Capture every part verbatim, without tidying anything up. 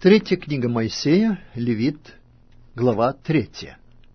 Третья книга Моисея, Левит, глава третья.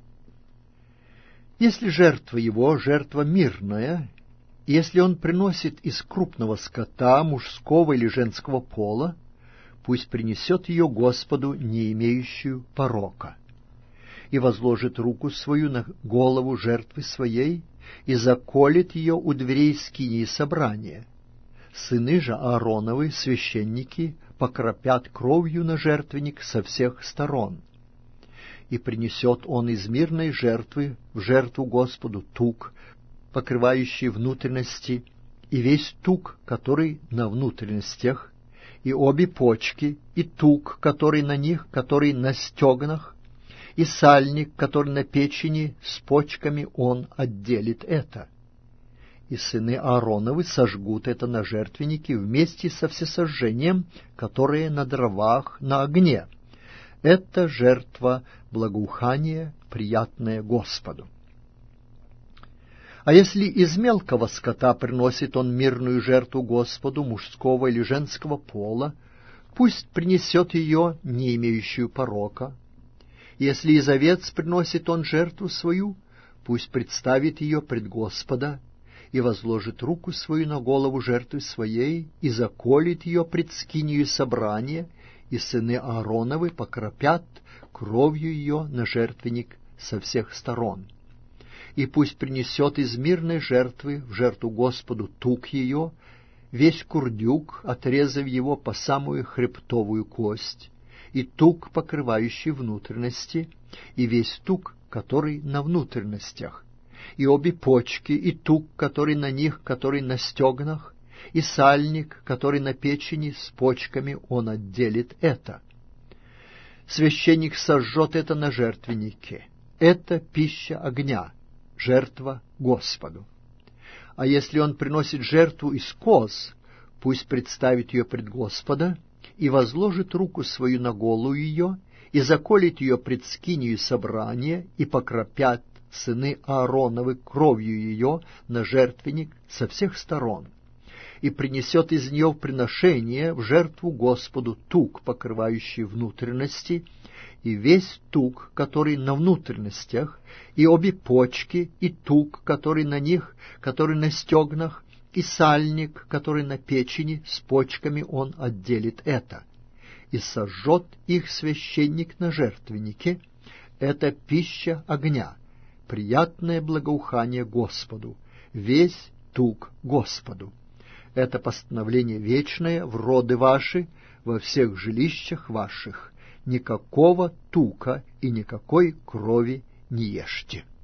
Если жертва его жертва мирная, если он приносит из крупного скота, мужского или женского пола, пусть принесет ее Господу, не имеющую порока, и возложит руку свою на голову жертвы своей, и заколет ее у дверей скинии собрания. Сыны же Аароновы, священники, покропят кровью на жертвенник со всех сторон. И принесет он из мирной жертвы в жертву Господу тук, покрывающий внутренности, и весь тук, который на внутренностях, и обе почки, и тук, который на них, который на стегнах, и сальник, который на печени, с почками он отделит это. И сыны Аароновы сожгут это на жертвеннике вместе со всесожжением, которое на дровах на огне. Это жертва благоухания, приятная Господу. А если из мелкого скота приносит он мирную жертву Господу, мужского или женского пола, пусть принесет ее, не имеющую порока. Если из овец приносит он жертву свою, пусть представит ее пред Господа, и возложит руку свою на голову жертвы своей, и заколет ее пред скинию собрания, и сыны Аароновы покропят кровью ее на жертвенник со всех сторон. И пусть принесет из мирной жертвы в жертву Господу тук ее, весь курдюк, отрезав его по самую хребтовую кость, и тук, покрывающий внутренности, и весь тук, который на внутренностях, и обе почки, и тук, который на них, который на стегнах, и сальник, который на печени, с почками он отделит это. Священник сожжет это на жертвеннике. Это пища огня, жертва Господу. А если он приносит жертву из коз, пусть представит ее пред Господа, и возложит руку свою на голову ее, и заколет ее пред скинию собрания, и покропят сыны Аароновы кровью ее на жертвенник со всех сторон, и принесет из нее в приношение в жертву Господу тук, покрывающий внутренности, и весь тук, который на внутренностях, и обе почки, и тук, который на них, который на стегнах, и сальник, который на печени, с почками он отделит это, и сожжет их священник на жертвеннике. Это пища огня, приятное благоухание Господу, весь тук Господу. Это постановление вечное в роды ваши, во всех жилищах ваших. Никакого тука и никакой крови не ешьте.